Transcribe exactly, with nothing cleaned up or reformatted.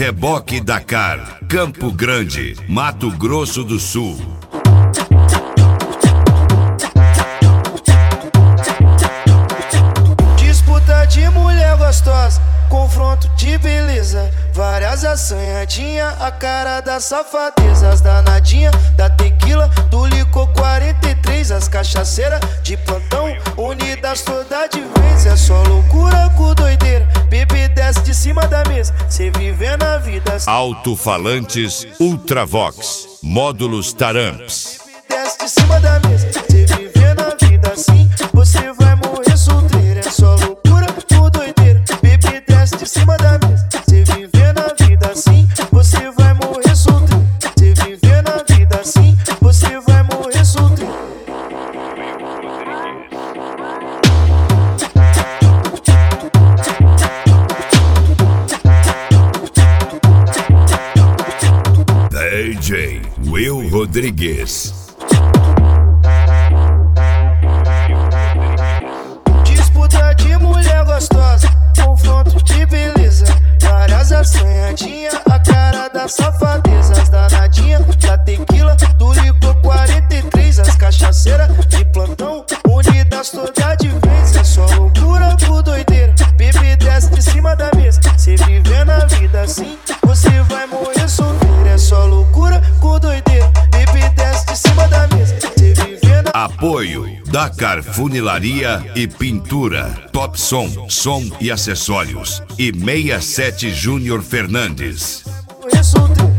Reboque Dakar, Campo Grande, Mato Grosso do Sul. Disputa de mulher gostosa, confronto de beleza, várias assanhadinha, a cara das safadezas, as danadinha da tequila, do licor quarenta e três, as cachaceiras de plantão, unidas toda de vez. É só loucura com doideira, bebê desce de cima da mesa, cê vivendo a vida. Alto-falantes Ultravox, módulos Taramps. Bebê desce de cima da mesa, cê vivendo a vida assim, você vai morrer solteiro. É só loucura com doideira, bebê desce de cima da mesa, cê vivendo a vida assim, você vai morrer solteiro. Cê vivendo a vida assim, você vai morrer solteiro. D J Will Rodrigues. Disputa de mulher gostosa, confronto de beleza, várias assanhadinha, a cara das safadezas, as danadinha da tequila, do licor quarenta e três, as cachaceiras de plantão, unidas toda de vez. É só loucura por doideira, bebê desce de cima da mesa, cê vivendo a vida assim, você vai morrer solteiro. É só loucura com doideira, bebê desce de cima da mesa, cê vivendo a... Apoio Dakar Funilaria e Pintura, Top Som, som e acessórios e sessenta e sete Júnior Fernandes. Morrer solteiro.